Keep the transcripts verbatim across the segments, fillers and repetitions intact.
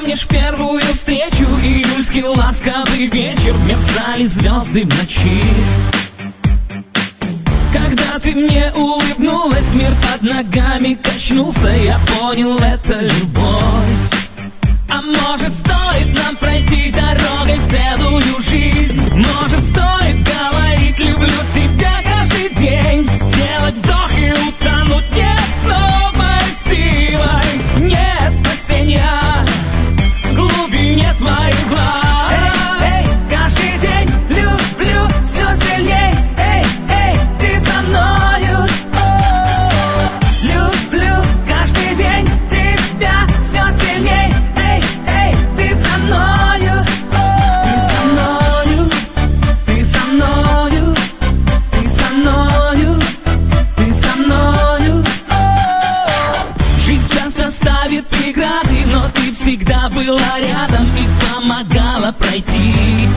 помнишь первую встречу? Июльский ласковый вечер, мерцали звезды в ночи. Когда ты мне улыбнулась, мир под ногами качнулся. Я понял, это любовь. А может, стоит нам пройти дорогой целую жизнь? Может, стоит говорить «люблю тебя» каждый день? Сделать вдох и утонуть не с новой силой. Нет спасения в глубине твоих глаз. Эй, эй, каждый день люблю все сильней. Эй, эй, ты со мною. О, люблю каждый день тебя все сильней. Эй, эй, ты со мною. Ты со мною, ты со мною, ты со мною, ты со мною. Жизнь часто ставит преграды, но ты всегда была рядом и помогала пройти.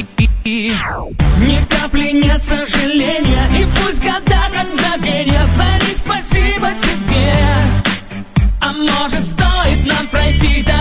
Ни капли нет сожаления, и пусть года как мгновенья, за них спасибо тебе. А может, стоит нам пройти дорогу